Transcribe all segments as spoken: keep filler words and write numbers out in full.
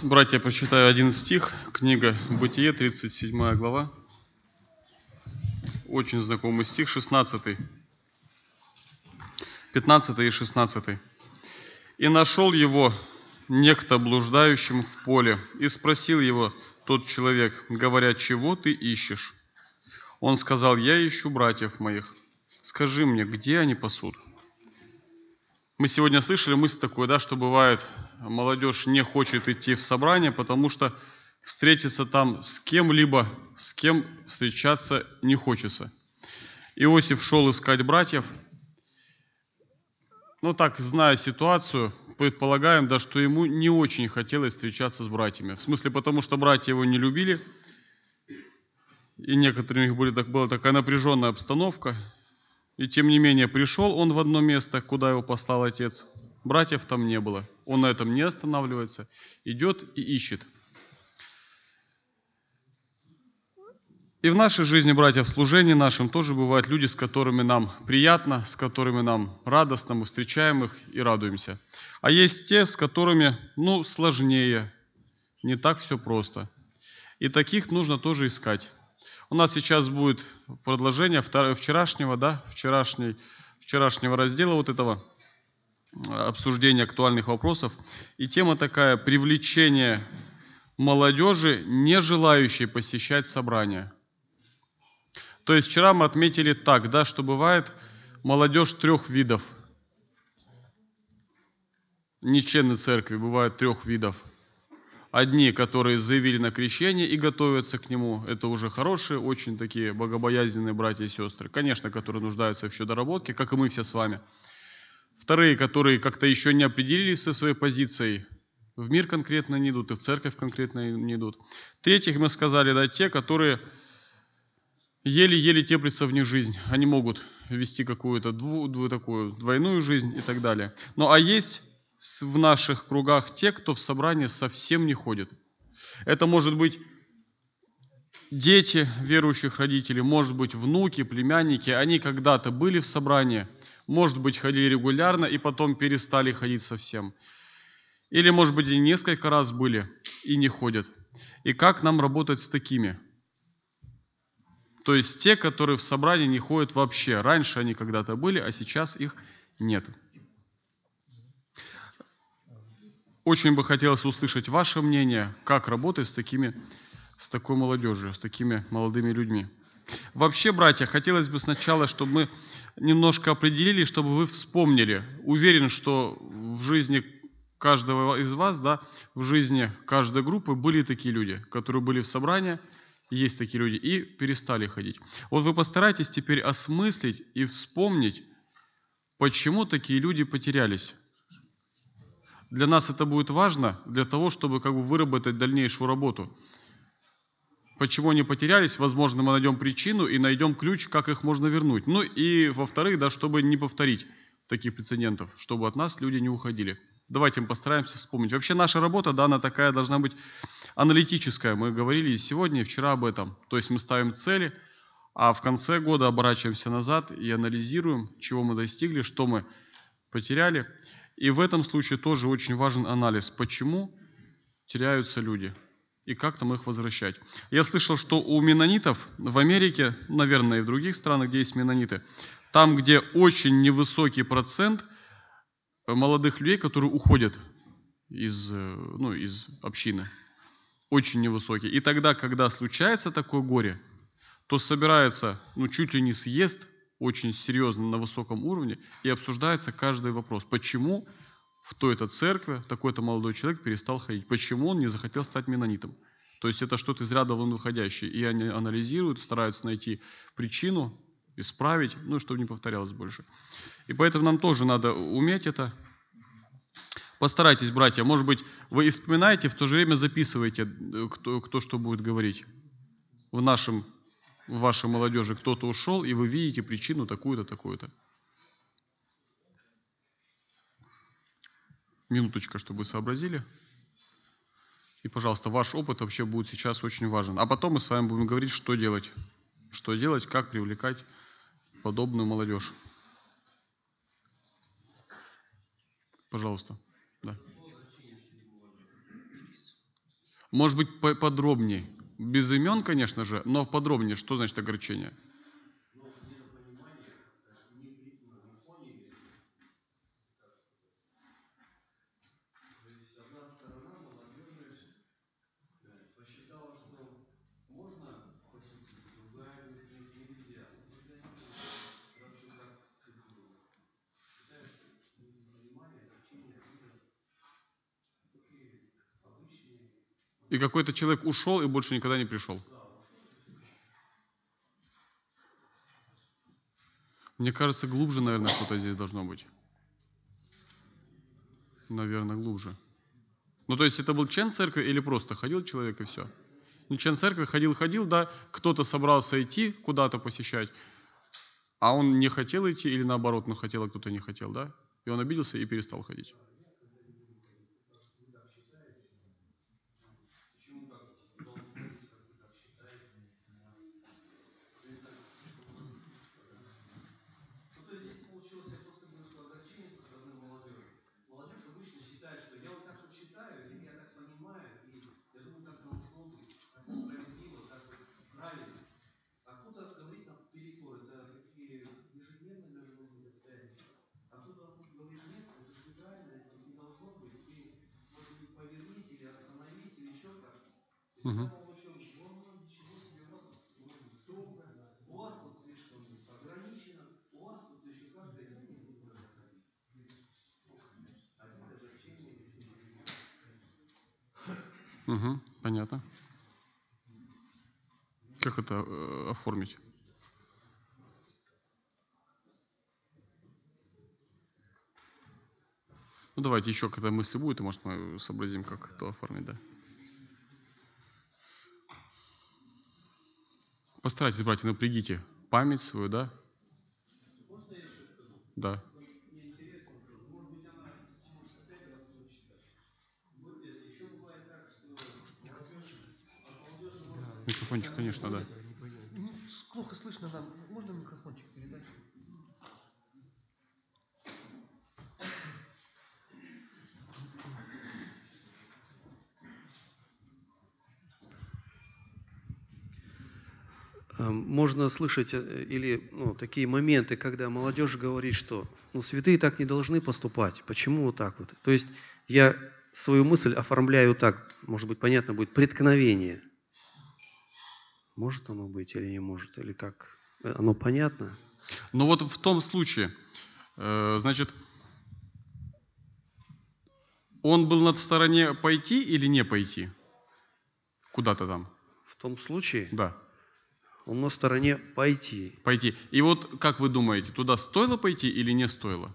Братья, прочитаю один стих, книга Бытие, тридцать седьмая глава. Очень знакомый стих, шестнадцатый, пятнадцатый и шестнадцатый. «И нашел его некто блуждающим в поле, и спросил его тот человек, говоря, чего ты ищешь? Он сказал, я ищу братьев моих. Скажи мне, где они пасут?» Мы сегодня слышали мысль такую, да, что бывает, молодежь не хочет идти в собрание, потому что встретиться там с кем-либо, с кем встречаться не хочется. Иосиф шел искать братьев. Ну так, зная ситуацию, предполагаем, да, что ему не очень хотелось встречаться с братьями. В смысле, потому что братья его не любили, и некоторые у них были, так, была такая напряженная обстановка. И тем не менее пришел он в одно место, куда его послал отец. Братьев там не было. Он на этом не останавливается, идет и ищет. И в нашей жизни, братья, в служении нашем тоже бывают люди, с которыми нам приятно, с которыми нам радостно, мы встречаем их и радуемся. А есть те, с которыми, ну, сложнее, не так все просто. И таких нужно тоже искать. У нас сейчас будет продолжение вчерашнего, да, вчерашней, вчерашнего раздела вот этого обсуждения актуальных вопросов. И тема такая: привлечение молодежи, не желающей посещать собрания. То есть вчера мы отметили так, да, что бывает молодежь трех видов. Не члены церкви, бывает трех видов. Одни, которые заявили на крещение и готовятся к нему, это уже хорошие, очень такие богобоязненные братья и сестры, конечно, которые нуждаются еще в доработке, как и мы все с вами. Вторые, которые как-то еще не определились со своей позицией, в мир конкретно не идут, и в церковь конкретно не идут. Третьих мы сказали, да, те, которые еле-еле теплится в них жизнь, они могут вести какую-то дву, дву, такую двойную жизнь и так далее. Ну а есть в наших кругах те, кто в собрание совсем не ходит. Это может быть дети верующих родителей, может быть внуки, племянники. Они когда-то были в собрании, может быть ходили регулярно и потом перестали ходить совсем. Или может быть и несколько раз были и не ходят. И как нам работать с такими? То есть те, которые в собрании не ходят вообще. Раньше они когда-то были, а сейчас их нет. Очень бы хотелось услышать ваше мнение, как работать с такими, с такой молодежью, с такими молодыми людьми. Вообще, братья, хотелось бы сначала, чтобы мы немножко определили, чтобы вы вспомнили. Уверен, что в жизни каждого из вас, да, в жизни каждой группы были такие люди, которые были в собрании, есть такие люди, и перестали ходить. Вот вы постарайтесь теперь осмыслить и вспомнить, почему такие люди потерялись. Для нас это будет важно, для того, чтобы как бы выработать дальнейшую работу. Почему они потерялись? Возможно, мы найдем причину и найдем ключ, как их можно вернуть. Ну и во-вторых, да, чтобы не повторить таких прецедентов, чтобы от нас люди не уходили. Давайте мы постараемся вспомнить. Вообще наша работа, да, она такая должна быть аналитическая. Мы говорили и сегодня, и вчера об этом. То есть мы ставим цели, а в конце года оборачиваемся назад и анализируем, чего мы достигли, что мы потеряли. И в этом случае тоже очень важен анализ, почему теряются люди и как нам их возвращать. Я слышал, что у меннонитов в Америке, наверное, и в других странах, где есть меннониты, там, где очень невысокий процент молодых людей, которые уходят из, ну, из общины, очень невысокий. И тогда, когда случается такое горе, то собирается, ну, чуть ли не съезд, очень серьезно на высоком уровне, и обсуждается каждый вопрос. Почему в той-то церкви такой-то молодой человек перестал ходить? Почему он не захотел стать меннонитом? То есть это что-то из ряда вон выходящее. И они анализируют, стараются найти причину, исправить, ну, чтобы не повторялось больше. И поэтому нам тоже надо уметь это. Постарайтесь, братья, может быть, вы и вспоминаете, в то же время записывайте, кто, кто что будет говорить. В нашем в вашей молодежи кто-то ушел, и вы видите причину такую-то, такую-то. Минуточка, чтобы вы сообразили. И, пожалуйста, ваш опыт вообще будет сейчас очень важен. А потом мы с вами будем говорить, что делать. Что делать, как привлекать подобную молодежь. Пожалуйста. Да. Может быть, подробнее. Без имен, конечно же, но подробнее. Что значит огорчение? И какой-то человек ушел и больше никогда не пришел. Мне кажется, глубже, наверное, что-то здесь должно быть. Наверное, глубже. Ну, то есть это был член церкви или просто ходил человек и все? Ну, член церкви ходил-ходил, да, кто-то собрался идти куда-то посещать, а он не хотел идти или наоборот, но хотел, а кто-то не хотел, да? И он обиделся и перестал ходить. Угу. Угу, понятно. Как это э, оформить? Ну, давайте еще, когда мысли будет, и, может, мы сообразим, как это оформить, да. Постарайтесь, братья, напрягите память свою, да? Да. Микрофончик, конечно, да. Плохо слышно нам. Можно микрофончик передать? Можно слышать или ну, такие моменты, когда молодежь говорит, что ну, святые так не должны поступать. Почему вот так вот? То есть я свою мысль оформляю так, может быть, понятно будет, преткновение. Может оно быть или не может? Или как? Оно понятно? Ну вот в том случае, э, значит, он был на стороне пойти или не пойти? Куда-то там? В том случае? Да. Он на стороне пойти. Пойти. И вот, как вы думаете, туда стоило пойти или не стоило?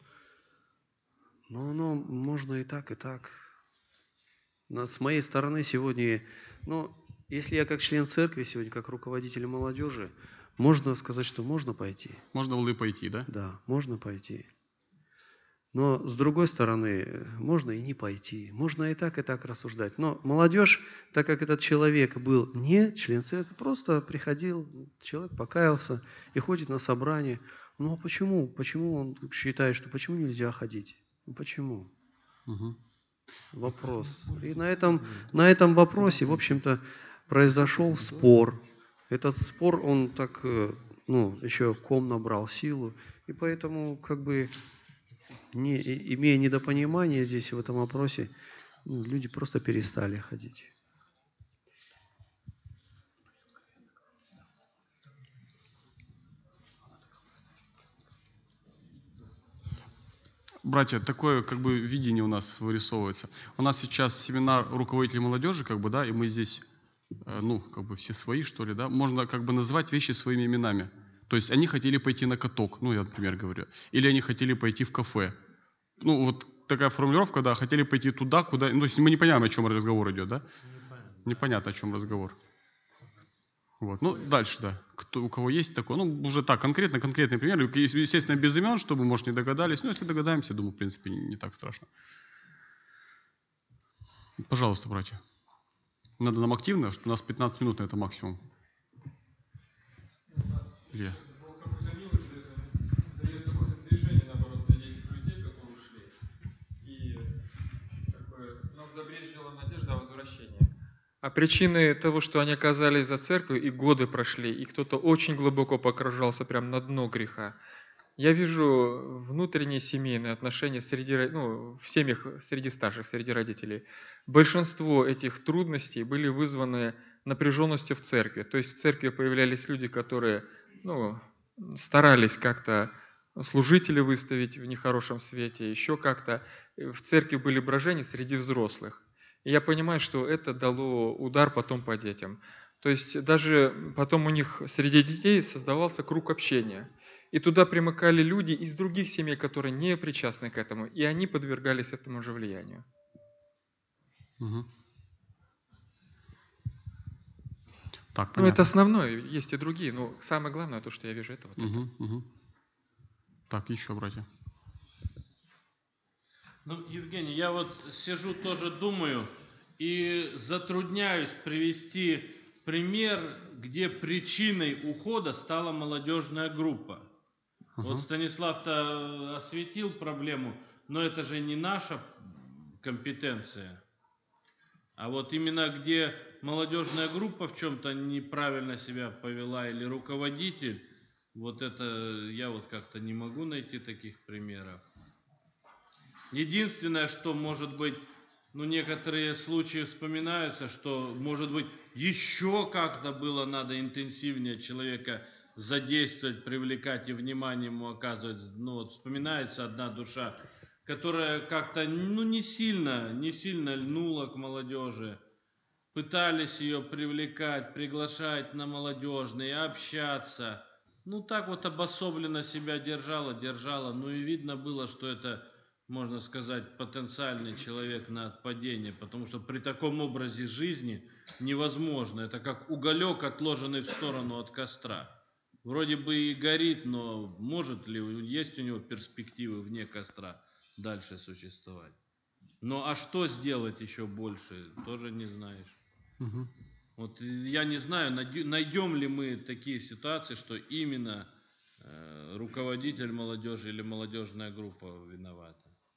Ну, ну, можно и так, и так. Но с моей стороны сегодня, ну, если я как член церкви сегодня, как руководитель молодежи, можно сказать, что можно пойти. Можно было и пойти, да? Да, можно пойти. Но с другой стороны, можно и не пойти. Можно и так, и так рассуждать. Но молодежь, так как этот человек был не член церкви, просто приходил, человек покаялся и ходит на собрание. Ну а почему? Почему он считает, что почему нельзя ходить? Ну, почему? Угу. Вопрос. И на этом, на этом вопросе, в общем-то, произошел спор. Этот спор, он так, ну, еще ком набрал силу. И поэтому, как бы, не, имея недопонимание здесь в этом вопросе, ну, люди просто перестали ходить. Братья, такое как бы видение у нас вырисовывается. У нас сейчас семинар руководителей молодежи, как бы, да, и мы здесь, ну, как бы все свои, что ли, да, можно как бы называть вещи своими именами. То есть они хотели пойти на каток, ну, я, например, говорю, или они хотели пойти в кафе. Ну, вот такая формулировка, да, хотели пойти туда, куда, ну, то есть мы не понимаем, о чем разговор идет, да? Непонятно, о чем разговор. Вот. Ну, дальше, да. Кто, у кого есть такое, ну, уже так, конкретно, конкретный пример. Естественно, без имен, чтобы, может, не догадались. Ну, если догадаемся, думаю, в принципе, не, не так страшно. Пожалуйста, братья. Надо нам активно, что у нас пятнадцать минут на это максимум. Илья. Забрежила надежда о возвращении. А причины того, что они оказались за церковью, и годы прошли, и кто-то очень глубоко погружался прямо на дно греха. Я вижу внутренние семейные отношения среди, ро- ну, в семьях среди старших, среди родителей. Большинство этих трудностей были вызваны напряженностью в церкви. То есть в церкви появлялись люди, которые ну, старались как-то служителей выставить в нехорошем свете, еще как-то. В церкви были брожения среди взрослых. И я понимаю, что это дало удар потом по детям. То есть даже потом у них среди детей создавался круг общения. И туда примыкали люди из других семей, которые не причастны к этому, и они подвергались этому же влиянию. Мгм. Так, Ну, это понятно. основное, есть и другие, но самое главное, то, что я вижу, это вот это. Мгм, мгм. Так, еще, братья. Ну, Евгений, я вот сижу тоже думаю и затрудняюсь привести пример, где причиной ухода стала молодежная группа. Ага. Вот Станислав-то осветил проблему, но это же не наша компетенция. А вот именно где молодежная группа в чем-то неправильно себя повела или руководитель, вот это я вот как-то не могу найти таких примеров. Единственное, что может быть, ну некоторые случаи вспоминаются, что может быть еще как-то было надо интенсивнее человека задействовать, привлекать и внимание ему оказывать. Ну вот вспоминается одна душа, которая как-то ну не сильно, не сильно льнула к молодежи. Пытались ее привлекать, приглашать на молодежные, общаться. Ну так вот обособленно себя держала, держала. Ну и видно было, что это, можно сказать, потенциальный человек на отпадение. Потому что при таком образе жизни невозможно. Это как уголек, отложенный в сторону от костра. Вроде бы и горит, но может ли, есть у него перспективы вне костра дальше существовать? Ну а что сделать еще больше, тоже не знаешь. Мгм. Вот я не знаю, найдем ли мы такие ситуации, что именно э, руководитель молодежи или молодежная группа виновата.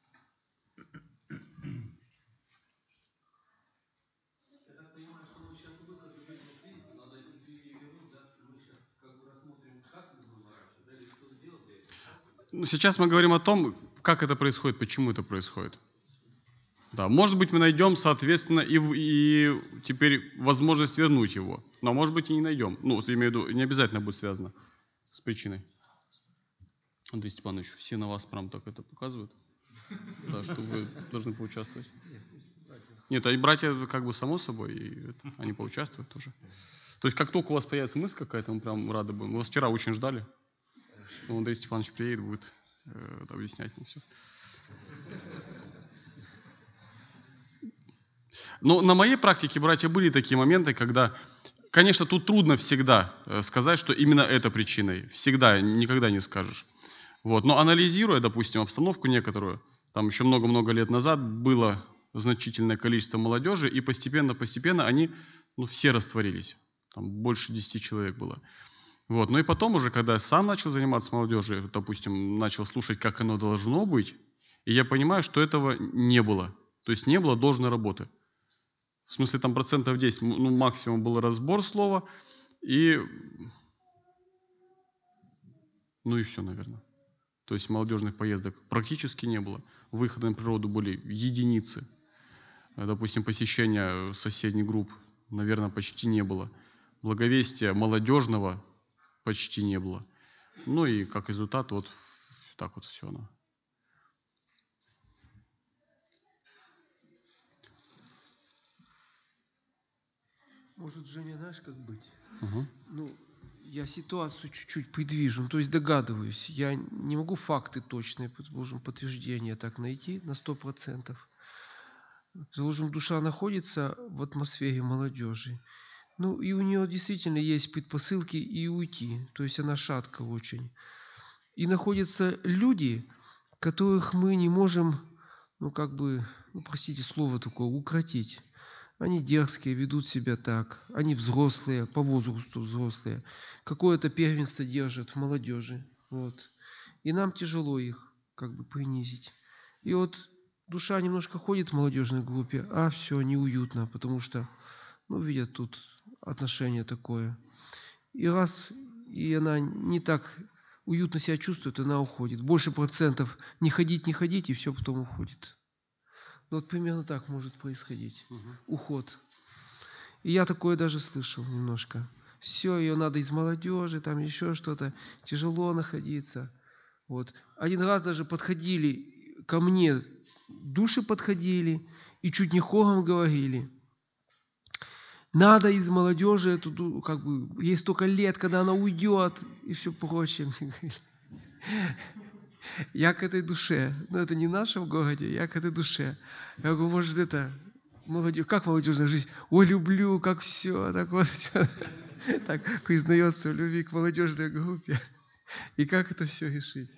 Ну, сейчас мы говорим о том, как это происходит, почему это происходит. Да, может быть, мы найдем, соответственно, и, в- и теперь возможность вернуть его. Но может быть и не найдем. Ну, я имею в виду, не обязательно будет связано с причиной. Андрей Степанович, все на вас прям так это показывают. Да, что вы должны поучаствовать. Нет, а и братья как бы само собой, и это, они поучаствуют тоже. То есть как только у вас появится мысль какая-то, мы прям рады будем. Мы вас вчера очень ждали. Ну, Андрей Степанович приедет, будет э, объяснять нам все. Но на моей практике, братья, были такие моменты, когда, конечно, тут трудно всегда э, сказать, что именно это причиной. Всегда, никогда не скажешь. Вот. Но анализируя, допустим, обстановку некоторую, там еще много-много лет назад было значительное количество молодежи, и постепенно-постепенно они, ну, все растворились. Там больше десяти человек было. Вот. Ну и потом уже, когда я сам начал заниматься молодежью, допустим, начал слушать, как оно должно быть, и я понимаю, что этого не было. То есть не было должной работы. В смысле, там процентов десять, ну, максимум был разбор слова, и, ну и все, наверное. То есть молодежных поездок практически не было. Выходы на природу были единицы. Допустим, посещения соседних групп, наверное, почти не было. Благовестия молодежного почти не было. Ну и как результат, вот так вот все оно. Может, Женя, знаешь, как быть? Угу. Ну, я ситуацию чуть-чуть придвижу, ну, то есть догадываюсь. Я не могу факты точные, предположим, подтверждения так найти на сто процентов. Предположим, душа находится в атмосфере молодежи. Ну, и у нее действительно есть предпосылки и уйти. То есть она шатка очень. И находятся люди, которых мы не можем, ну, как бы, ну, простите слово такое, укротить. Они дерзкие, ведут себя так. Они взрослые, по возрасту взрослые. Какое-то первенство держат в молодежи. Вот. И нам тяжело их как бы принизить. И вот душа немножко ходит в молодежной группе, а все неуютно, потому что ну, видят тут отношение такое. И раз, и она не так уютно себя чувствует, она уходит. Больше процентов не ходить, не ходить, и все потом уходит. Ну, вот примерно так может происходить. Угу. Уход. И я такое даже слышал немножко. Все, ее надо из молодежи, там еще что-то. Тяжело находиться. Вот. Один раз даже подходили ко мне, души подходили и чуть не хором говорили. Надо из молодежи, эту, как бы, ей столько лет, когда она уйдет, и все прочее. Я к этой душе, но это не в нашем городе, я к этой душе. Я говорю, может, это молодежь, как молодежная жизнь? Ой, люблю, как все, так вот, так признается в любви к молодежной группе. И как это все решить?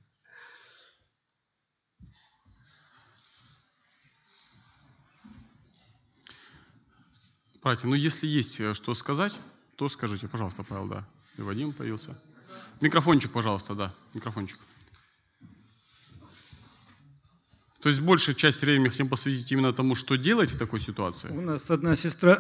Братья, ну если есть что сказать, то скажите, пожалуйста, Павел, да. И Вадим появился. Микрофончик, пожалуйста, да, микрофончик. То есть большая часть времени хотим посвятить именно тому, что делать в такой ситуации? У нас одна сестра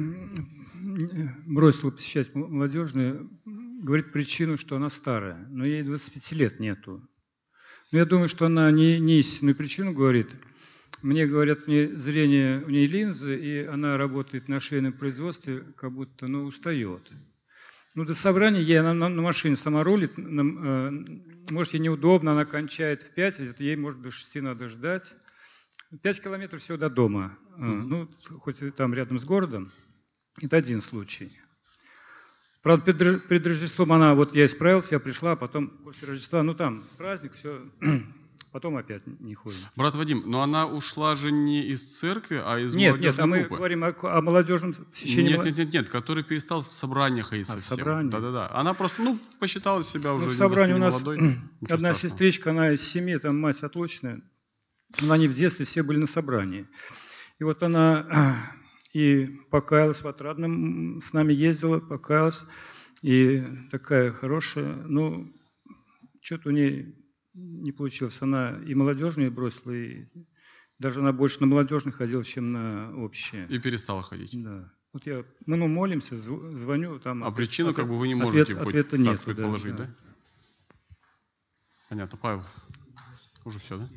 бросила посещать молодежную, говорит причину, что она старая, но ей двадцати пяти лет нету. Но я думаю, что она не, не истинную причину говорит. Мне говорят, мне зрение, у нее линзы, и она работает на швейном производстве, как будто, ну, устает. Ну, до собрания ей, она на, на машине сама рулит, на, э, может, ей неудобно, она кончает в пять, это ей, может, до шести надо ждать. Пять километров всего до дома, э, ну, хоть и там рядом с городом, это один случай. Правда, перед, перед Рождеством она, вот я исправился, я пришла, а потом после Рождества, ну, там праздник, все... Потом опять не ходим. Брат Вадим, но она ушла же не из церкви, а из нет, молодежной нет, а мы группы. говорим о, о молодежном посещении. Нет, нет, нет, нет, который перестал в собраниях ходить а, совсем. Собрание. Да-да-да. Она просто, ну, посчитала себя уже ну, в собрании у нас молодой. одна сестричка, она из семьи, там мать отлучная, но они в детстве все были на собрании. И вот она и покаялась в Отрадном, с нами ездила, покаялась, и такая хорошая, ну, что-то у нее не получилось. Она и молодежную бросила, и даже она больше на молодежных ходила, чем на общее. И перестала ходить. Да. Вот я, мы ну, молимся, звоню. Там, а ответ, причину ответ, как бы вы не ответ, можете хоть ответа так нету, предположить, да, да? да? Понятно. Павел, уже все, да?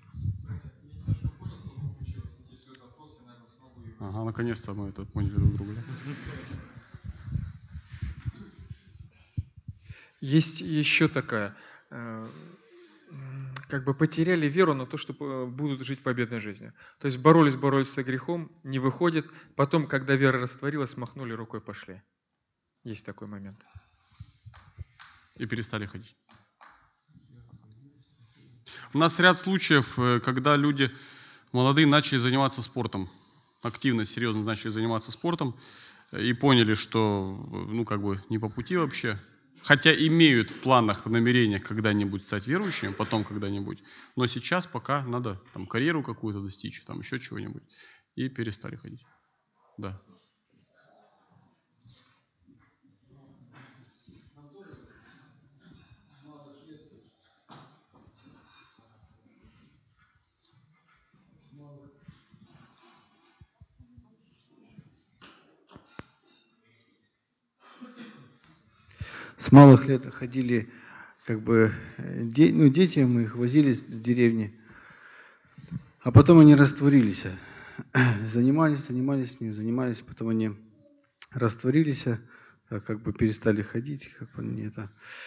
Ага, наконец-то мы это поняли друг друга. Да? Есть еще такая, как бы потеряли веру на то, что будут жить победной жизнью. То есть боролись, боролись со грехом, не выходит. Потом, когда вера растворилась, махнули рукой, пошли. Есть такой момент. И перестали ходить. У нас ряд случаев, когда люди молодые начали заниматься спортом. Активно, серьезно начали заниматься спортом. И поняли, что, ну, как бы не по пути вообще. Хотя имеют в планах, в намерениях когда-нибудь стать верующими, потом когда-нибудь. Но сейчас пока надо там карьеру какую-то достичь, там еще чего-нибудь. И перестали ходить. Да. С малых лет ходили, как бы, де, ну, дети мы их возили с деревни, а потом они растворились. Занимались, занимались с ними, занимались, потом они растворились, как бы перестали ходить, как бы не это.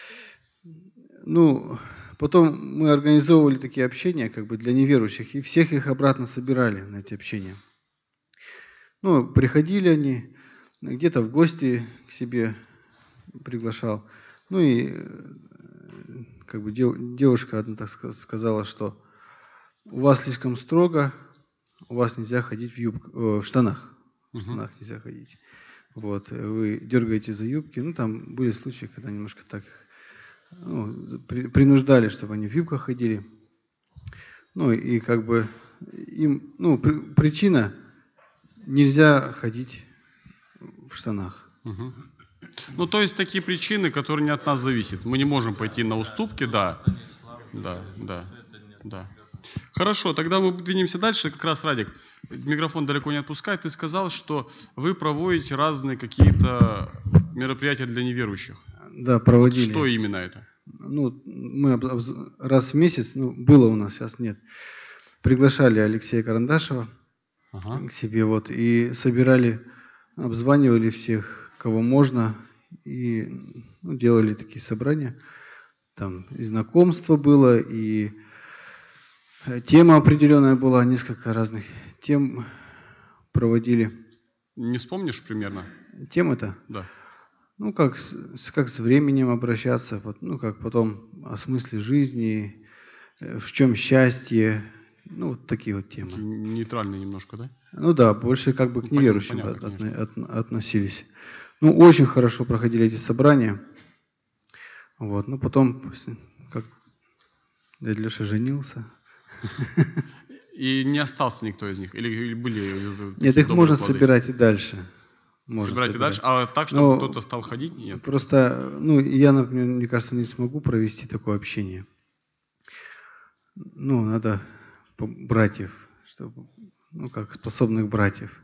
Ну, потом мы организовывали такие общения, как бы для неверующих, и всех их обратно собирали на эти общения. Ну, приходили они, где-то в гости к себе приглашал. Ну и как бы девушка одна так сказала, что у вас слишком строго, у вас нельзя ходить в, юбк, в штанах. В штанах нельзя ходить. Вот, вы дергаете за юбки. Ну, там были случаи, когда немножко так ну, принуждали, чтобы они в юбках ходили. Ну и как бы им, ну, при, причина нельзя ходить в штанах. Угу. Ну, то есть такие причины, которые не от нас зависят. Мы не можем пойти на уступки, да. Да, да, да. Хорошо, тогда мы двинемся дальше. Как раз, Радик, микрофон далеко не отпускай. Ты сказал, что вы проводите разные какие-то мероприятия для неверующих. Да, проводили. Что именно это? Ну, мы об- обз- раз в месяц, ну, было у нас, сейчас нет, приглашали Алексея Карандашева Ага. к себе, вот, и собирали, обзванивали всех, кого можно, и ну, делали такие собрания. Там и знакомство было, и э, тема определенная была, несколько разных тем проводили. Не вспомнишь примерно? Тема-то, Да. ну, как с, с- как с временем обращаться, вот, ну, как потом о смысле жизни, э, в чем счастье, ну, вот такие вот темы. Такие нейтральные немножко, да? Ну да, больше как бы к Ну, неверующим понятно, от- конечно. от- от- относились. Ну, очень хорошо проходили эти собрания. Вот, ну, потом, с- как дядя Леша женился. И не остался никто из них? Или, или были э, Нет, такие их добрые можно плоды? собирать и дальше. Можно Собирать и собирать. дальше? А так, чтобы Но кто-то стал ходить? Нет. Просто, ну, я, например, мне кажется, не смогу провести такое общение. Ну, надо по- братьев, чтобы, ну, как способных братьев.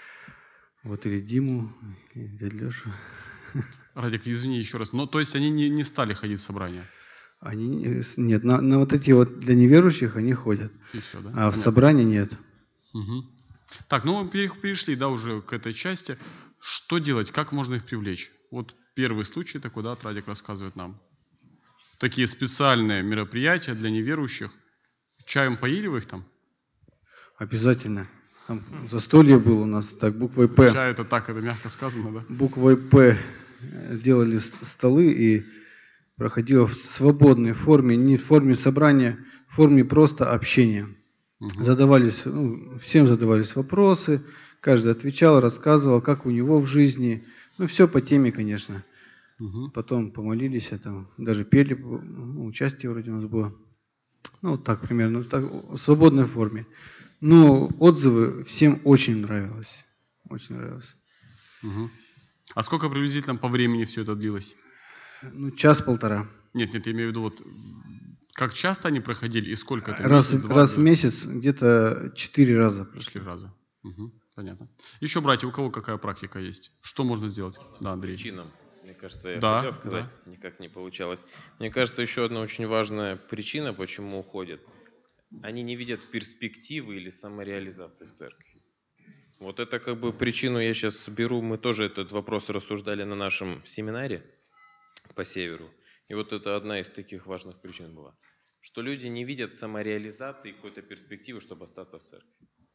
Вот или Диму, или дядю Лешу. Радик, извини еще раз. Но то есть они не, не стали ходить в собрания? Они, не- с- нет, на, на вот эти вот для неверующих они ходят, И все, да? а в Понятно. собрании нет. Мгм. Так, ну мы пере- перешли, да, уже к этой части. Что делать? Как можно их привлечь? Вот первый случай такой, да, Радик рассказывает нам. Такие специальные мероприятия для неверующих. Чаем поили вы их там? Обязательно. Там застолье было у нас, так, буквой «П». Чай это так, это мягко сказано, да? Буквой «П» делали с- столы, и проходило в свободной форме, не в форме собрания, в форме просто общения. Мгм. Задавались, ну, всем задавались вопросы, каждый отвечал, рассказывал, как у него в жизни. Ну, все по теме, конечно. Мгм. Потом помолились, а там даже пели, ну, участие вроде у нас было. Ну, вот так примерно, так, в свободной форме. Но отзывы всем очень нравилось. Очень нравилось. Мгм. А сколько приблизительно по времени все это длилось? Ну, час-полтора. Нет, нет, я имею в виду, вот как часто они проходили и сколько это? Раз, Месяц, два, раз в два? месяц где-то четыре раза прошли. Четыре раза. Мгм. Понятно. Еще, братья, у кого какая практика есть? Что можно сделать? Да, Андрей. Причинам. Мне кажется, я Да, хотел сказать, никак не получалось. Мне кажется, еще одна очень важная причина, почему уходят. Они не видят перспективы или самореализации в церкви. Вот это как бы причину я сейчас беру. Мы тоже этот вопрос рассуждали на нашем семинаре по северу. И вот это одна из таких важных причин была. Что люди не видят самореализации и какой-то перспективы, чтобы остаться в церкви.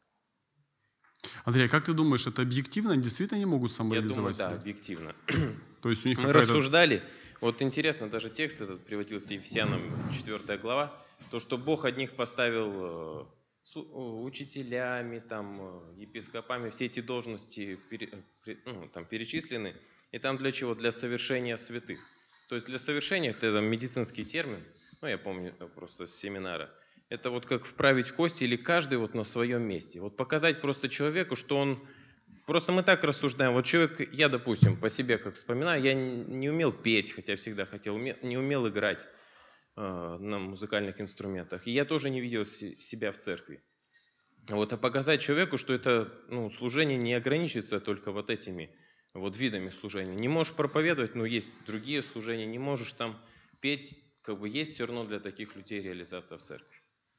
Андрей, а как ты думаешь, это объективно? Они действительно не могут Я самореализовать думаю, да, себя? объективно. То есть у них Мы какая-то... рассуждали, вот интересно, даже текст этот приводился Ефесянам, четвёртая глава, то, что Бог одних поставил э, су- э, учителями, там, э, епископами, все эти должности пере- э, пре- ну, там, перечислены, и там для чего? Для совершения святых. То есть для совершения, это там, медицинский термин, ну я помню э, просто с семинара, это вот как вправить кости или каждый вот на своем месте. Вот показать просто человеку, что он... Просто мы так рассуждаем. Вот человек, я, допустим, по себе как вспоминаю, я не не умел петь, хотя всегда хотел, уме- не умел играть э, на музыкальных инструментах. И я тоже не видел се- себя в церкви. Вот, а показать человеку, что это ну, служение не ограничивается только вот этими вот видами служения. Не можешь проповедовать, но есть другие служения. Не можешь там петь, как бы есть все равно для таких людей реализация в церкви.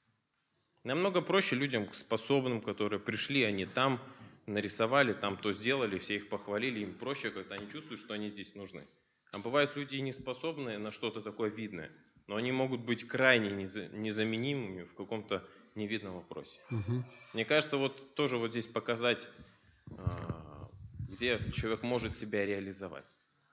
Намного проще людям способным, которые пришли, они там нарисовали, там то сделали, все их похвалили, им проще, когда они чувствуют, что они здесь нужны. А бывают люди и неспособные на что-то такое видное, но они могут быть крайне неза- незаменимыми в каком-то невидном вопросе. Мгм. Мне кажется, вот тоже вот здесь показать, а, где человек может себя реализовать.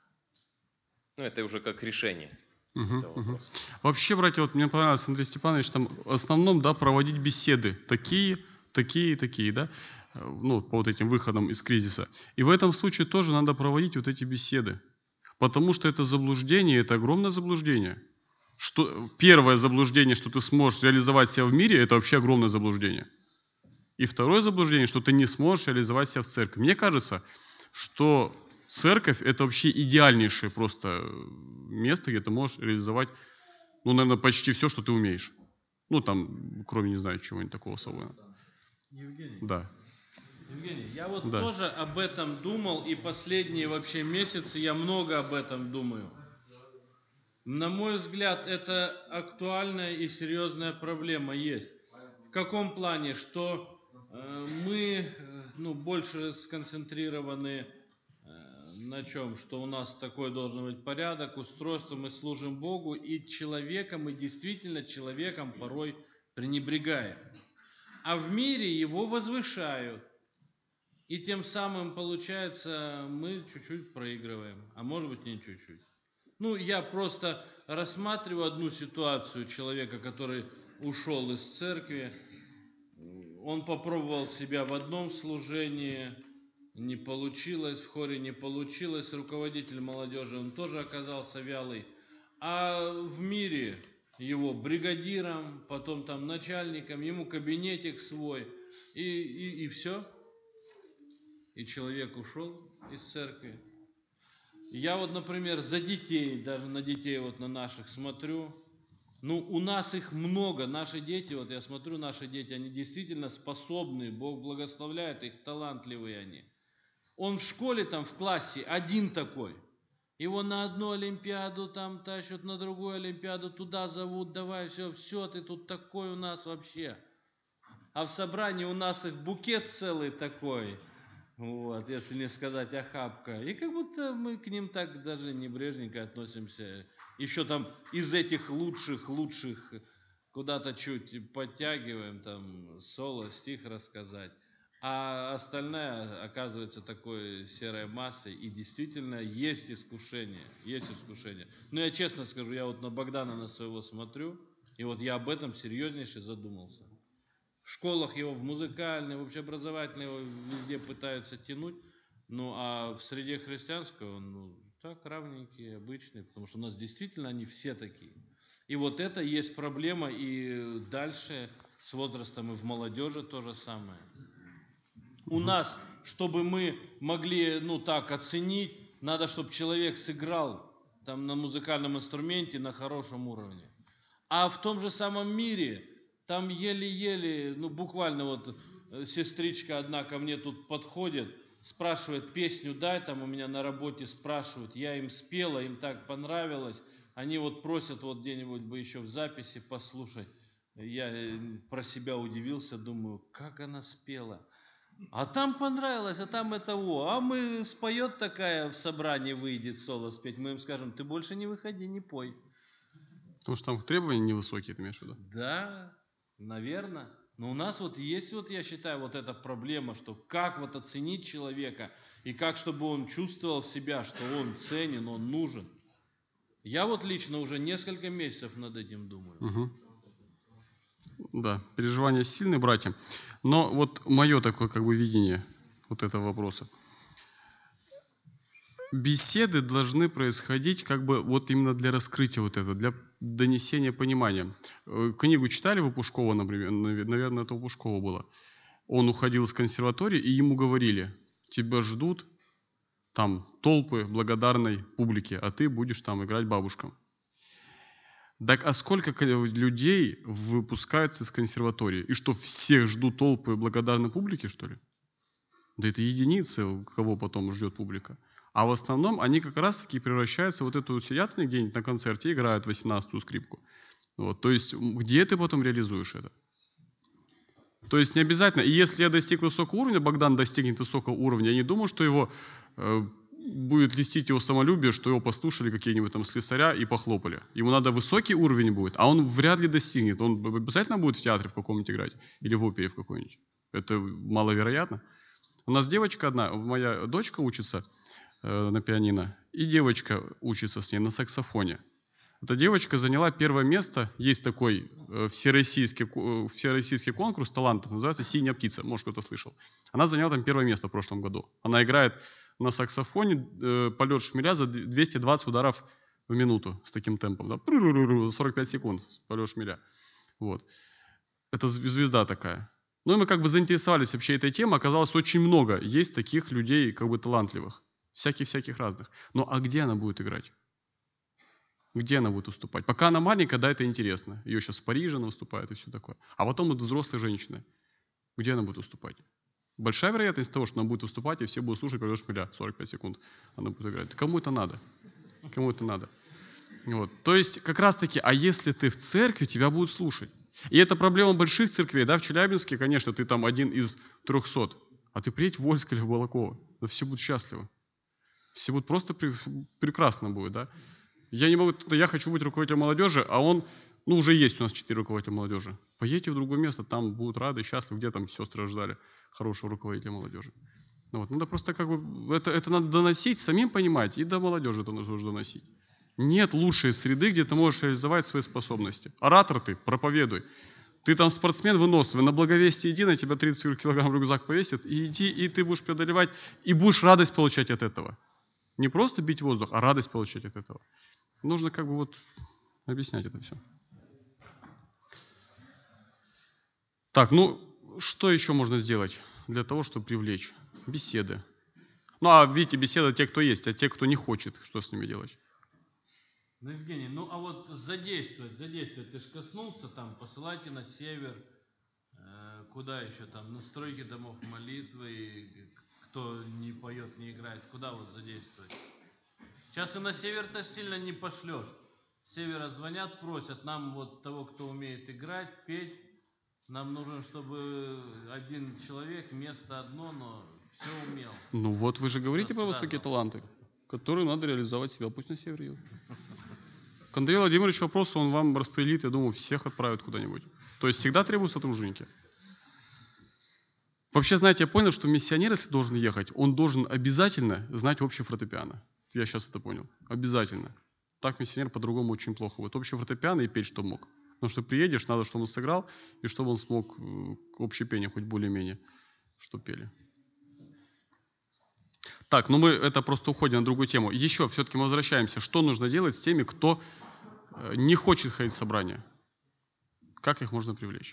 Ну, это уже как решение Мгм, этого мгм. вопроса. Вообще, братья, вот мне понравилось, Андрей Степанович, там в основном, да, проводить беседы. Такие, такие, такие, да, э, ну, по вот этим выходам из кризиса. И в этом случае тоже надо проводить вот эти беседы. Потому что это заблуждение, это огромное заблуждение. Что, первое заблуждение, что ты сможешь реализовать себя в мире, это вообще огромное заблуждение. И второе заблуждение, что ты не сможешь реализовать себя в церкви. Мне кажется, что церковь – это вообще идеальнейшее просто место, где ты можешь реализовать, ну, наверное, почти все, что ты умеешь. Ну, там, кроме, не знаю, чего-нибудь такого особенного. Евгений, Да. Евгений, я вот Да. тоже об этом думал, и последние вообще месяцы я много об этом думаю. На мой взгляд, это актуальная и серьезная проблема есть. В каком плане? Что э, мы э, ну, больше сконцентрированы э, на чем? Что у нас такой должен быть порядок, устройство, мы служим Богу, и человека, мы действительно человеком порой пренебрегаем. А в мире его возвышают. И тем самым, получается, мы чуть-чуть проигрываем. А может быть, не чуть-чуть. Ну, я просто рассматриваю одну ситуацию человека, который ушел из церкви. Он попробовал себя в одном служении, не получилось, в хоре не получилось. Руководитель молодежи, он тоже оказался вялый. А в мире его бригадиром, потом там начальником, ему кабинетик свой. И, и, и все. И человек ушел из церкви. Я вот, например, за детей, даже на детей вот на наших смотрю. Ну, у нас их много, наши дети, вот я смотрю, наши дети, они действительно способны, Бог благословляет их, талантливые они. Он в школе там, в классе один такой. Его на одну олимпиаду там тащат, на другую олимпиаду, туда зовут, давай, все, все, ты тут такой у нас вообще. А в собрании у нас их букет целый такой. Вот, если не сказать охапка. И как будто мы к ним так даже небрежненько относимся. Еще там из этих лучших-лучших куда-то чуть подтягиваем, там соло, стих рассказать. А остальная оказывается такой серой массой. И действительно есть искушение. Есть искушение. Но я честно скажу, я вот на Богдана на своего смотрю, и вот я об этом серьезнейше задумался. В школах его, в музыкальной, в общеобразовательной его везде пытаются тянуть. Ну, а в среде христианской он, ну, так, равненький, обычный, потому что у нас действительно они все такие. И вот это есть проблема, и дальше с возрастом и в молодежи то же самое. У нас, чтобы мы могли, ну, так оценить, надо, чтобы человек сыграл там на музыкальном инструменте на хорошем уровне. А в том же самом мире... Там еле-еле, ну буквально вот сестричка одна ко мне тут подходит, спрашивает, песню дай, там у меня на работе спрашивают, я им спела, им так понравилось, они вот просят вот где-нибудь бы еще в записи послушать. Я про себя удивился, думаю, как она спела. А там понравилось, а там это о, а мы споет такая в собрании, выйдет соло спеть, мы им скажем, ты больше не выходи, не пой. Потому что там требования невысокие, ты имеешь в виду? Да. Наверное. Но у нас вот есть, вот я считаю, вот эта проблема, что как вот оценить человека, и как, чтобы он чувствовал себя, что он ценен, он нужен. Я вот лично уже несколько месяцев над этим думаю. Угу. Да, переживания сильные, братья. Но вот мое такое как бы видение вот этого вопроса. Беседы должны происходить как бы вот именно для раскрытия вот этого, для донесения понимания. Книгу читали вы Пушкова, например, наверное, это у Пушкова было. Он уходил из консерватории, и ему говорили, тебя ждут там толпы благодарной публики, а ты будешь там играть бабушкам. Так а сколько людей выпускаются из консерватории? И что, всех ждут толпы благодарной публики, что ли? Да это единицы, кого потом ждет публика. А в основном они как раз-таки превращаются, вот эту сидят где-нибудь на концерте, играют восемнадцатую скрипку. Вот, то есть, где ты потом реализуешь это? То есть, не обязательно. И если я достиг высокого уровня, Богдан достигнет высокого уровня, я не думаю, что его э, будет льстить его самолюбие, что его послушали какие-нибудь там слесаря и похлопали. Ему надо высокий уровень будет, а он вряд ли достигнет. Он обязательно будет в театре в каком-нибудь играть или в опере в какой-нибудь. Это маловероятно. У нас девочка одна, моя дочка учится на пианино, и девочка учится с ней на саксофоне. Эта девочка заняла первое место, есть такой всероссийский, всероссийский конкурс талантов, называется «Синяя птица», может кто-то слышал. Она заняла там первое место в прошлом году. Она играет на саксофоне полет шмеля за двести двадцать ударов в минуту с таким темпом, да? За сорок пять секунд полет шмеля. Вот. Это звезда такая. Ну и мы как бы заинтересовались вообще этой темой, оказалось очень много есть таких людей как бы талантливых. Всяких-всяких разных. Но а где она будет играть? Где она будет выступать? Пока она маленькая, да, это интересно. Ее сейчас в Париже она выступает и все такое. А потом вот взрослая женщина. Где она будет выступать? Большая вероятность того, что она будет выступать, и все будут слушать, пойдешь шмеля, сорок пять секунд она будет играть. Кому это надо? Кому это надо? Вот. То есть, как раз таки, а если ты в церкви, тебя будут слушать. И это проблема больших церквей, да, в Челябинске, конечно, ты там один из трехсот, а ты приедь в Вольск или в Балаково, да все будут счастливы. Все будут просто при, прекрасно будет, да. Я не могу, я хочу быть руководителем молодежи, а он, ну, уже есть у нас четыре руководителя молодежи. Поедьте в другое место, там будут рады, счастливы, где там сестры ждали хорошего руководителя молодежи. Ну, вот, надо просто как бы, это, это надо доносить, самим понимать, и до молодежи это нужно доносить. Нет лучшей среды, где ты можешь реализовать свои способности. Оратор ты, проповедуй. Ты там спортсмен выносливый, на благовестие иди, на тебя тридцать килограмм рюкзак повесит, и иди, и ты будешь преодолевать, и будешь радость получать от этого. Не просто бить воздух, а радость получать от этого. Нужно как бы вот объяснять это все. Так, ну, что еще можно сделать для того, чтобы привлечь? Беседы. Ну, а видите, беседы те, кто есть, а те, кто не хочет, что с ними делать? Ну, Евгений, ну а вот задействовать, задействовать, ты же коснулся там, посылайте на север, э, куда еще там, на стройки домов молитвы, и кто не поет, не играет, куда вот задействовать? Сейчас и на север-то сильно не пошлешь. С севера звонят, просят, нам вот того, кто умеет играть, петь, нам нужно, чтобы один человек, место одно, но все умел. Ну вот вы же говорите Все про высокие сразу. таланты, которые надо реализовать себя, пусть на север едут. К Андрею Владимировичу вопрос, он вам распределит, я думаю, всех отправит куда-нибудь. То есть всегда требуются труженики. Вообще, знаете, я понял, что миссионер, если должен ехать, он должен обязательно знать общее фортепиано. Я сейчас это понял. Обязательно. Так миссионер по-другому очень плохо будет. Общее фортепиано и петь, что мог. Потому что приедешь, надо, чтобы он сыграл, и чтобы он смог общее пение хоть более-менее, что пели. Так, ну мы это просто уходим на другую тему. Еще все-таки мы возвращаемся. Что нужно делать с теми, кто не хочет ходить в собрание? Как их можно привлечь?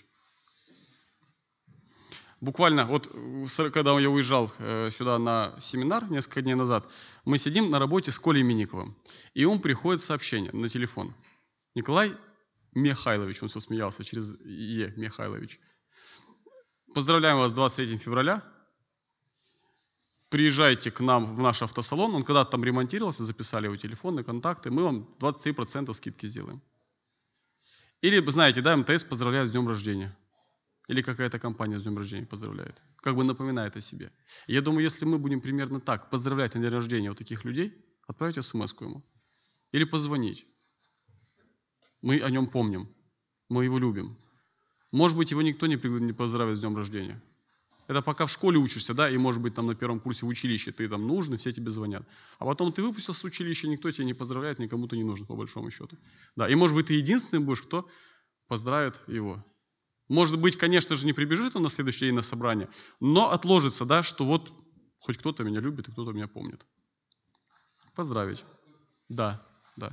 Буквально, вот когда я уезжал сюда на семинар несколько дней назад, мы сидим на работе с Колей Миниковым, и он приходит сообщение на телефон. Николай Михайлович, он все смеялся через Е, Михайлович. Поздравляем вас с двадцать третьим февраля. Приезжайте к нам в наш автосалон. Он когда-то там ремонтировался, записали его телефоны, контакты. Мы вам двадцать три процента скидки сделаем. Или, знаете, да, МТС поздравляет с днем рождения. Или какая-то компания с днем рождения поздравляет. Как бы напоминает о себе. И я думаю, если мы будем примерно так поздравлять на день рождения вот таких людей, отправить смс-ку ему. Или позвонить. Мы о нем помним. Мы его любим. Может быть, его никто не поздравит с днем рождения. Это пока в школе учишься, да, и может быть там на первом курсе в училище ты там нужен, все тебе звонят. А потом ты выпустился с училища, никто тебя не поздравляет, никому ты не нужен, по большому счету. Да, и может быть ты единственный будешь, кто поздравит его. Может быть, конечно же, не прибежит он на следующий день на собрание, но отложится, да, что вот хоть кто-то меня любит и кто-то меня помнит. Поздравить. Да, да.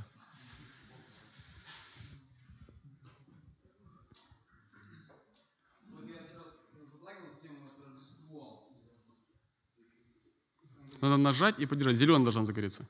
Надо нажать и подержать. Зеленый должен загореться.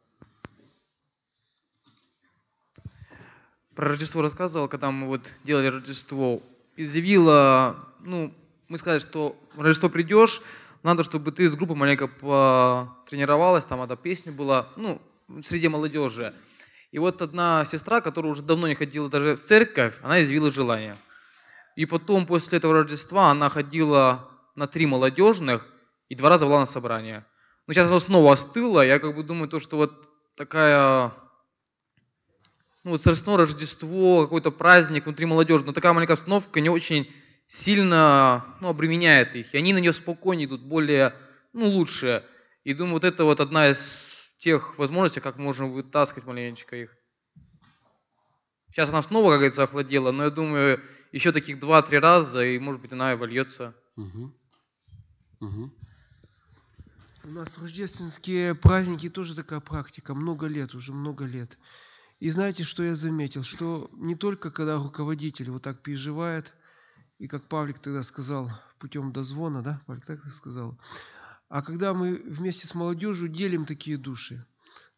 Про Рождество рассказывал, когда мы вот делали Рождество. Изъявила, ну, мы сказали, что в Рождество придешь, надо, чтобы ты с группой маленько потренировалась, там одна песня была, ну, среди молодежи. И вот одна сестра, которая уже давно не ходила даже в церковь, она изъявила желание. И потом, после этого Рождества, она ходила на три молодежных и два раза была на собрание. Но сейчас оно снова остыло, я как бы думаю, то, что вот такая, ну, вот Рождество, Рождество, какой-то праздник внутри молодежи, но такая маленькая обстановка не очень сильно, ну, обременяет их. И они на нее спокойнее идут, более, ну, лучше. И думаю, вот это вот одна из тех возможностей, как можем вытаскивать маленечко их. Сейчас она снова, как говорится, охладела, но я думаю, еще таких два-три раза, и, может быть, она и вольется. Угу. Угу. У нас рождественские праздники тоже такая практика, много лет, уже много лет. И знаете, что я заметил? Что не только когда руководитель вот так переживает, и как Павлик тогда сказал, путем дозвона, да, Павлик так сказал, а когда мы вместе с молодежью делим такие души.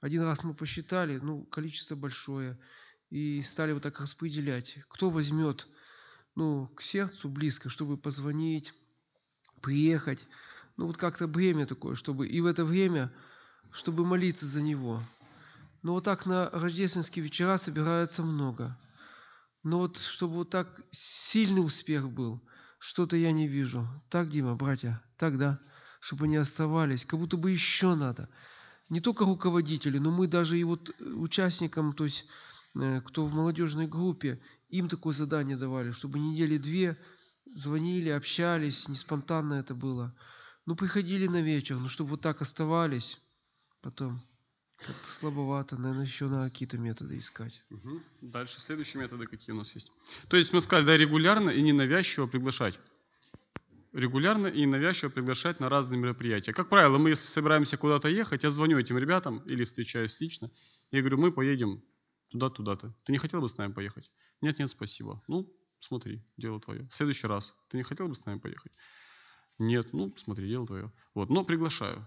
Один раз мы посчитали, ну, количество большое, и стали вот так распределять. Кто возьмет, ну, к сердцу близко, чтобы позвонить, приехать. Ну, вот как-то бремя такое, чтобы и в это время, чтобы молиться за него. Но вот так на рождественские вечера собирается много. Но вот чтобы вот так сильный успех был, что-то я не вижу. Так, Дима, братья, так, да, чтобы они оставались, как будто бы еще надо. Не только руководители, но мы даже и вот участникам, то есть э, кто в молодежной группе, им такое задание давали, чтобы недели две звонили, общались, не спонтанно это было. Ну, приходили на вечер, ну, чтобы вот так оставались потом. Как-то слабовато, наверное, еще надо какие-то методы искать. Угу. Дальше следующие методы какие у нас есть. То есть мы сказали, да, регулярно и ненавязчиво приглашать. Регулярно и ненавязчиво приглашать на разные мероприятия. Как правило, мы, если собираемся куда-то ехать, я звоню этим ребятам или встречаюсь лично, и говорю, мы поедем туда-туда-то. Ты не хотел бы с нами поехать? Нет, нет, спасибо. Ну, смотри, дело твое. В следующий раз. Ты не хотел бы с нами поехать? Нет, ну, смотри, дело твое. Вот, но приглашаю.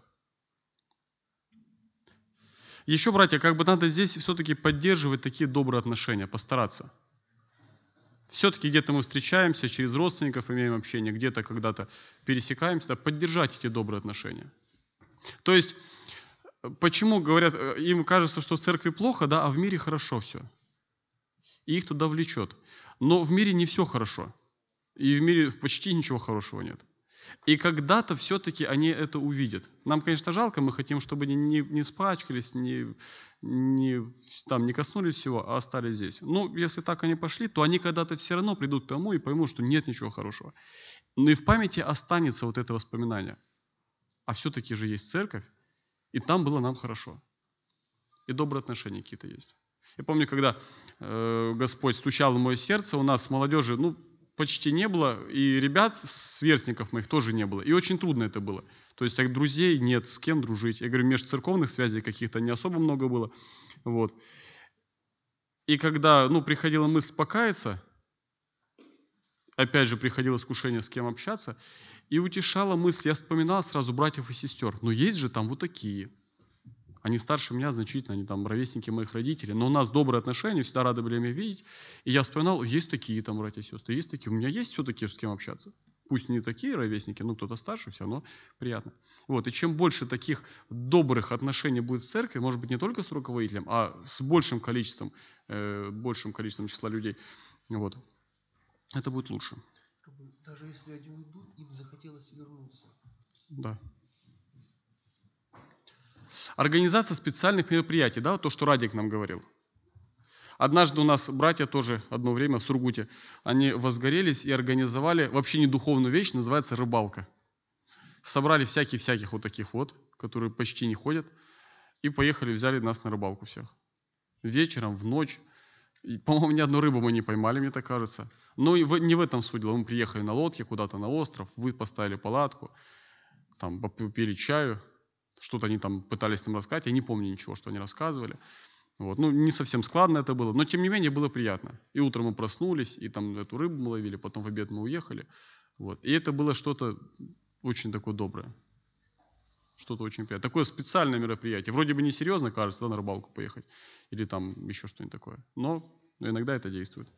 Еще, братья, как бы надо здесь все-таки поддерживать такие добрые отношения, постараться. Все-таки где-то мы встречаемся, через родственников имеем общение, где-то когда-то пересекаемся, да, поддержать эти добрые отношения. То есть, почему говорят, им кажется, что в церкви плохо, да, а в мире хорошо все. И их туда влечет. Но в мире не все хорошо. И в мире почти ничего хорошего нет. И когда-то все-таки они это увидят. Нам, конечно, жалко, мы хотим, чтобы они не, не спачкались, не, не, там, не коснулись всего, а остались здесь. Но если так они пошли, то они когда-то все равно придут к тому и поймут, что нет ничего хорошего. Но и в памяти останется вот это воспоминание. А все-таки же есть церковь, и там было нам хорошо. И добрые отношения какие-то есть. Я помню, когда э, Господь стучал в мое сердце, у нас молодежи, ну, почти не было, и ребят, сверстников моих тоже не было. И очень трудно это было. То есть друзей нет, с кем дружить. Я говорю, межцерковных связей каких-то не особо много было. Вот. И когда ну, приходила мысль покаяться, опять же приходило искушение, с кем общаться, и утешала мысль, я вспоминал сразу братьев и сестер. Но есть же там вот такие. Они старше меня значительно, они там ровесники моих родителей, но у нас добрые отношения, всегда рады были меня видеть. И я вспоминал, есть такие там братья и сестры, есть такие. У меня есть все-таки с кем общаться. Пусть не такие ровесники, но кто-то старше, все равно приятно. Вот. И чем больше таких добрых отношений будет в церкви, может быть, не только с руководителем, а с большим количеством, э, большим количеством числа людей, вот, это будет лучше. Даже если они уйдут, им захотелось вернуться. Да. Организация специальных мероприятий, да, то, что Радик нам говорил. Однажды у нас братья тоже одно время в Сургуте, они возгорелись и организовали вообще не духовную вещь, называется рыбалка. Собрали всяких-всяких вот таких вот, которые почти не ходят, и поехали, взяли нас на рыбалку всех. Вечером, в ночь. И, по-моему, ни одну рыбу мы не поймали, мне так кажется. Но не в этом суть дело. Мы приехали на лодке куда-то на остров, вы поставили палатку, там попили чаю. Что-то они там пытались нам рассказать, я не помню ничего, что они рассказывали. Вот. Ну, не совсем складно это было, но тем не менее было приятно. И утром мы проснулись, и там эту рыбу мы ловили, потом в обед мы уехали. Вот. И это было что-то очень такое доброе. Что-то очень приятное. Такое специальное мероприятие. Вроде бы не серьезно кажется, да, на рыбалку поехать. Или там еще что-нибудь такое. Но иногда это действует.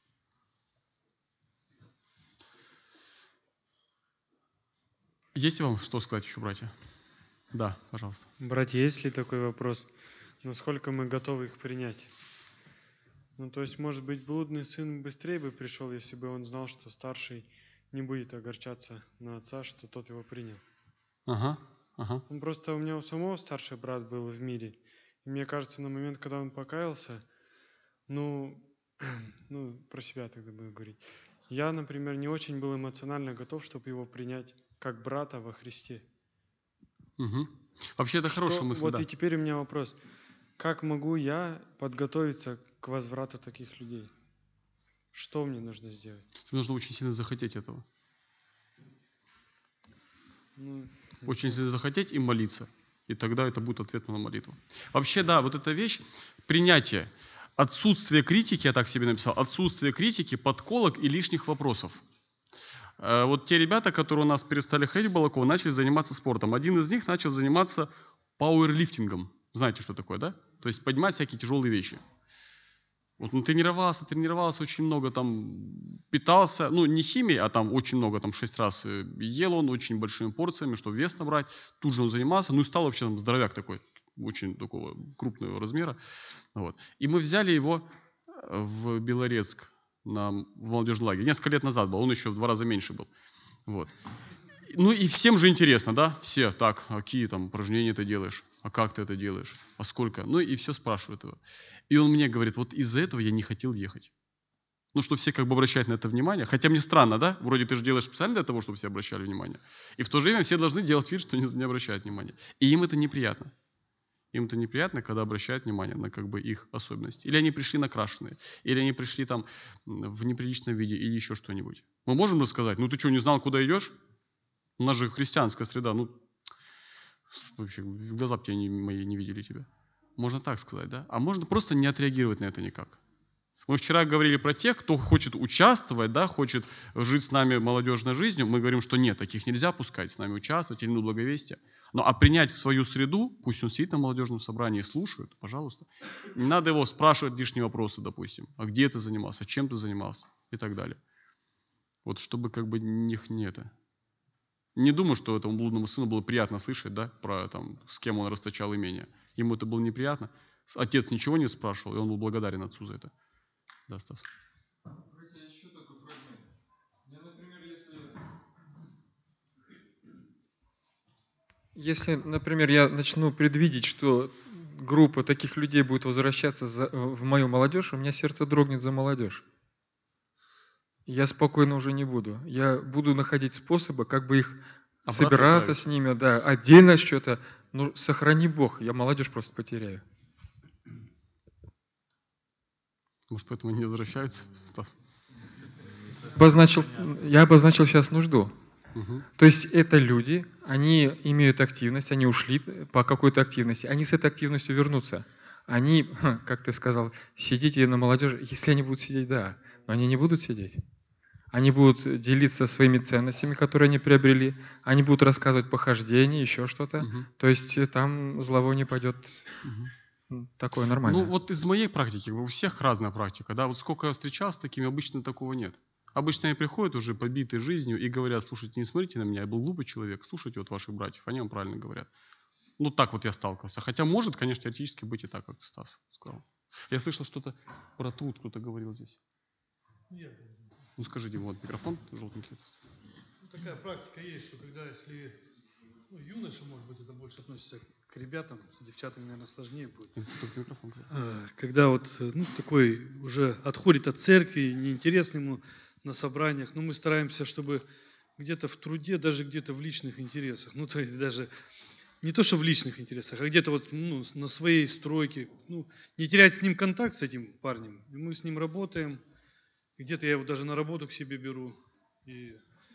Есть вам что сказать еще, братья? Да, пожалуйста. Братья, есть ли такой вопрос? Насколько мы готовы их принять? Ну, то есть, может быть, блудный сын быстрее бы пришел, если бы он знал, что старший не будет огорчаться на отца, что тот его принял. Ага, ага. Он просто у меня у самого старший брат был в мире. И мне кажется, на момент, когда он покаялся, ну, ну, про себя тогда буду говорить. Я, например, не очень был эмоционально готов, чтобы его принять как брата во Христе. Угу. Вообще это хорошая мысль, вот да. И теперь у меня вопрос. Как могу я подготовиться к возврату таких людей? Что мне нужно сделать? Тебе нужно очень сильно захотеть этого. Ну, очень сильно захотеть и молиться. И тогда это будет ответ на молитву. Вообще, да, вот эта вещь, принятие, отсутствие критики, я так себе написал, отсутствие критики, подколок и лишних вопросов. Вот те ребята, которые у нас перестали ходить в Балаково, начали заниматься спортом. Один из них начал заниматься пауэрлифтингом. Знаете, что такое, да? То есть поднимать всякие тяжелые вещи. Вот он тренировался, тренировался очень много, там питался, ну не химией, а там очень много, там шесть раз ел он очень большими порциями, чтобы вес набрать. Тут же он занимался, ну и стал вообще там здоровяк такой, очень такого крупного размера. Вот. И мы взяли его в Белорецк на в молодежный лагерь. Несколько лет назад был, он еще в два раза меньше был. Вот. Ну и всем же интересно, да? Все, так, а какие там упражнения ты делаешь? А как ты это делаешь? А сколько? Ну и все спрашивают его. И он мне говорит, вот из-за этого я не хотел ехать. Ну, что все как бы обращают на это внимание. Хотя мне странно, да? Вроде ты же делаешь специально для того, чтобы все обращали внимание. И в то же время все должны делать вид, что не, не обращают внимания. И им это неприятно. Им это неприятно, когда обращают внимание на как бы их особенности. Или они пришли накрашенные, или они пришли там в неприличном виде, или еще что-нибудь. Мы можем рассказать, ну ты что, не знал, куда идешь? У нас же христианская среда, ну, вообще, глаза бы тебя не, мои не видели тебя. Можно так сказать, да? А можно просто не отреагировать на это никак. Мы вчера говорили про тех, кто хочет участвовать, да, хочет жить с нами молодежной жизнью. Мы говорим, что нет, таких нельзя пускать с нами участвовать или на благовестие. Но а принять в свою среду, пусть он сидит на молодежном собрании и слушает, пожалуйста. Не надо его спрашивать лишние вопросы, допустим. А где ты занимался, чем ты занимался и так далее. Вот чтобы как бы них не это... Не думаю, что этому блудному сыну было приятно слышать, да, про там, с кем он расточал имение. Ему это было неприятно. Отец ничего не спрашивал, и он был благодарен отцу за это. Да, Стас. Братья, еще такой фрагмент. Я, например, если... Если, например, я начну предвидеть, что группа таких людей будет возвращаться за, в мою молодежь, у меня сердце дрогнет за молодежь. Я спокойно уже не буду. Я буду находить способы, как бы их Обратно собираться отправить. С ними, да, отдельно что-то. Ну, сохрани Бог, я молодежь просто потеряю. Может, поэтому они не возвращаются, Стас? Обозначил, я обозначил сейчас нужду. Угу. То есть это люди, они имеют активность, они ушли по какой-то активности, они с этой активностью вернутся. Они, как ты сказал, сидеть на молодежи, если они будут сидеть, да, но они не будут сидеть. Они будут делиться своими ценностями, которые они приобрели. Они будут рассказывать похождения, еще что-то. Угу. То есть там зловоние пойдет угу. такое нормальное. Ну вот из моей практики, у всех разная практика. Да? Вот сколько я встречался с такими, обычно такого нет. Обычно они приходят уже побитые жизнью и говорят, слушайте, не смотрите на меня, я был глупый человек, слушайте вот ваших братьев, они вам правильно говорят. Ну так вот я сталкивался. Хотя может, конечно, теоретически быть и так, как Стас сказал. Я слышал что-то про труд, кто-то говорил здесь. Ну скажите, вот микрофон желтенький. Ну, такая практика есть, что когда если ну, юноша, может быть, это больше относится к ребятам, с девчатами, наверное, сложнее будет. Микрофон. Когда вот ну, такой уже отходит от церкви, неинтересно ему на собраниях, но мы стараемся, чтобы где-то в труде, даже где-то в личных интересах, ну то есть даже не то, что в личных интересах, а где-то вот ну, на своей стройке, ну, не терять с ним контакт, с этим парнем, и мы с ним работаем. Где-то я его даже на работу к себе беру. И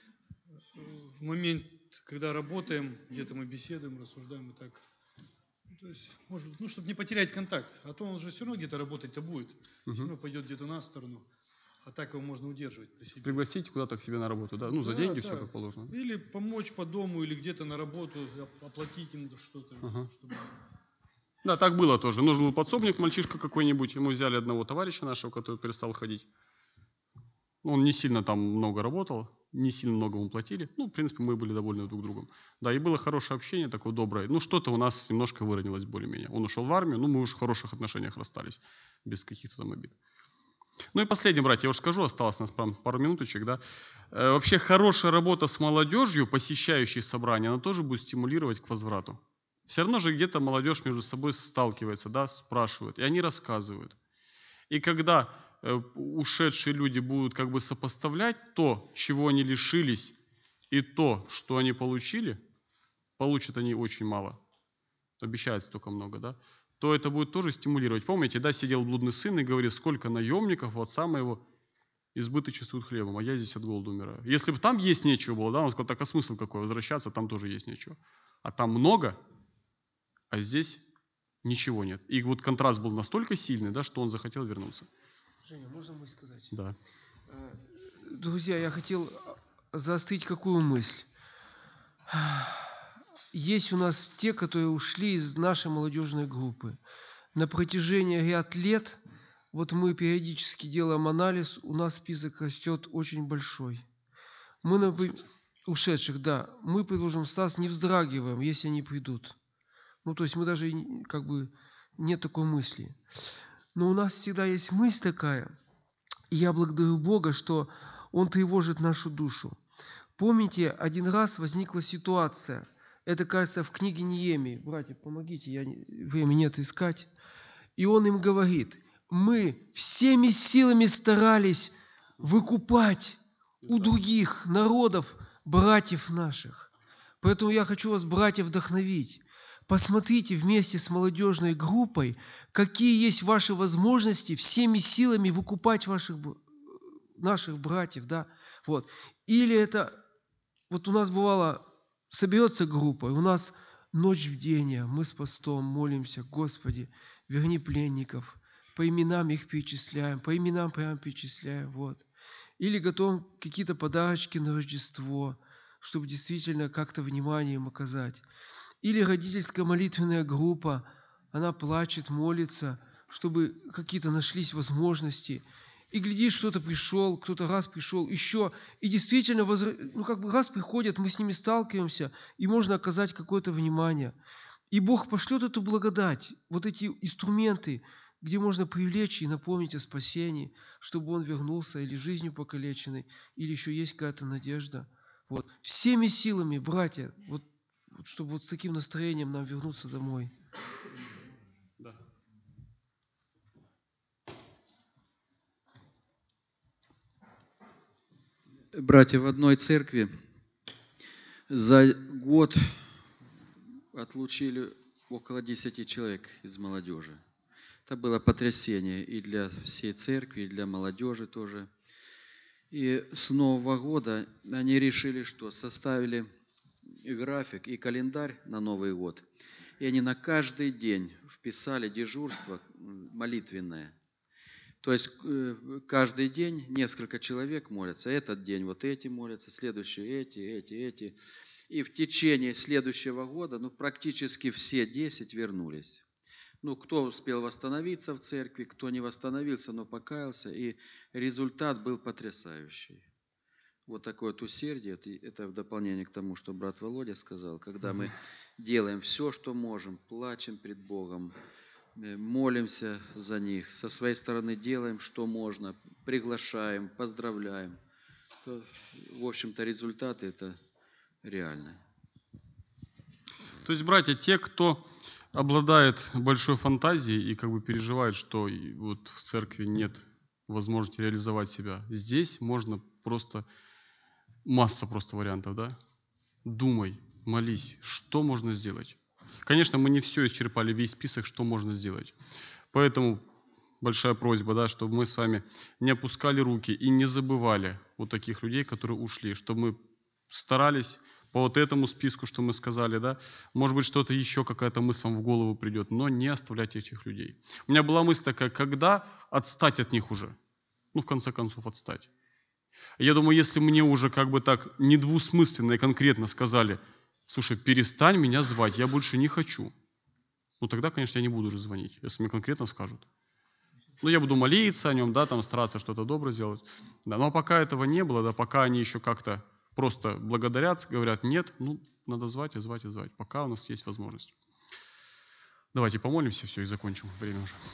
в момент, когда работаем, где-то мы беседуем, рассуждаем и так. То есть, может быть, ну, чтобы не потерять контакт. А то он же все равно где-то работать-то будет. Угу. Все равно пойдет где-то на сторону. А так его можно удерживать при себе. Пригласить куда-то к себе на работу, да? Ну, за да, деньги да. все как положено. Или помочь по дому, или где-то на работу, оплатить им что-то. Ага. Чтобы... Да, так было тоже. Нужен был подсобник, мальчишка какой-нибудь. И мы взяли одного товарища нашего, который перестал ходить. Он не сильно там много работал, не сильно много ему платили. Ну, в принципе, мы были довольны друг другом. Да, и было хорошее общение, такое доброе. Ну, что-то у нас немножко выровнялось более-менее. Он ушел в армию, ну, мы уже в хороших отношениях расстались, без каких-то там обид. Ну и последнее, братья, я уже скажу, осталось у нас пару минуточек, да. Э, вообще, хорошая работа с молодежью, посещающей собрания, она тоже будет стимулировать к возврату. Все равно же где-то молодежь между собой сталкивается, да, спрашивают, и они рассказывают. И когда ушедшие люди будут как бы сопоставлять то, чего они лишились, и то, что они получили, получат они очень мало, обещается только много, да, то это будет тоже стимулировать. Помните, да, сидел блудный сын и говорит, сколько наемников у отца моего избыточествуют хлебом, а я здесь от голода умираю. Если бы там есть нечего было, да, он сказал, так а смысл какой, возвращаться, там тоже есть нечего. А там много, а здесь ничего нет. И вот контраст был настолько сильный, да, что он захотел вернуться. Женя, можно мысль сказать? Да. Друзья, я хотел заострить какую мысль. есть у нас те, которые ушли из нашей молодежной группы. На протяжении ряд лет, вот мы периодически делаем анализ, у нас список растет очень большой. Мы, например, ушедших, да, мы, предложим, Стас, не вздрагиваем, если они придут. Ну, то есть мы даже, как бы, нет такой мысли. Но у нас всегда есть мысль такая, и я благодарю Бога, что Он тревожит нашу душу. Помните, один раз возникла ситуация, это, кажется, в книге Неемии. Братья, помогите, я, времени нет искать. И он им говорит, мы всеми силами старались выкупать у других народов братьев наших. Поэтому я хочу вас, братья, вдохновить. Посмотрите вместе с молодежной группой, какие есть ваши возможности всеми силами выкупать ваших, наших братьев. Да? Вот. Или это, вот у нас бывало, соберется группа, и у нас ночь бдения, мы с постом молимся, Господи, верни пленников, по именам их перечисляем, по именам прямо перечисляем. Вот. Или готовим какие-то подарочки на Рождество, чтобы действительно как-то внимание им оказать. Или родительская молитвенная группа, она плачет, молится, чтобы какие-то нашлись возможности. И глядишь, кто-то пришел, кто-то раз пришел, еще. И действительно, ну как бы раз приходят, мы с ними сталкиваемся, и можно оказать какое-то внимание. И Бог пошлет эту благодать, вот эти инструменты, где можно привлечь и напомнить о спасении, чтобы он вернулся или жизнью покалеченной, или еще есть какая-то надежда. Вот. Всеми силами, братья, вот, вот, чтобы вот с таким настроением нам вернуться домой. Да. Братья, в одной церкви за год отлучили около десяти человек из молодежи. Это было потрясение и для всей церкви, и для молодежи тоже. И с Нового года они решили, что составили график и календарь на Новый год. И они на каждый день вписали дежурство молитвенное. То есть каждый день несколько человек молятся. Этот день вот эти молятся, следующие эти, эти, эти. И в течение следующего года ну, практически все десять вернулись. Ну, кто успел восстановиться в церкви, кто не восстановился, но покаялся. И результат был потрясающий. Вот такое вот усердие, это в дополнение к тому, что брат Володя сказал, когда мы делаем все, что можем, плачем пред Богом, молимся за них, со своей стороны делаем, что можно, приглашаем, поздравляем, то, в общем-то, результаты это реальные. То есть, братья, те, кто обладает большой фантазией и как бы переживает, что вот в церкви нет возможности реализовать себя, здесь можно просто, масса просто вариантов, да? Думай, молись, что можно сделать. Конечно, мы не все исчерпали, весь список, что можно сделать. Поэтому большая просьба, да, чтобы мы с вами не опускали руки и не забывали вот таких людей, которые ушли, чтобы мы старались по вот этому списку, что мы сказали, да, может быть, что-то еще, какая-то мысль вам в голову придет, но не оставляйте этих людей. У меня была мысль такая, когда отстать от них уже? Ну, в конце концов, отстать. Я думаю, если мне уже как бы так недвусмысленно и конкретно сказали, слушай, перестань меня звать, я больше не хочу. Ну, тогда, конечно, я не буду уже звонить, если мне конкретно скажут. Ну, я буду молиться о нем, да, там стараться что-то доброе сделать. Да, но пока этого не было, да, пока они еще как-то просто благодарят, говорят, нет, ну, надо звать и звать и звать, пока у нас есть возможность. Давайте помолимся, все, и закончим, время уже.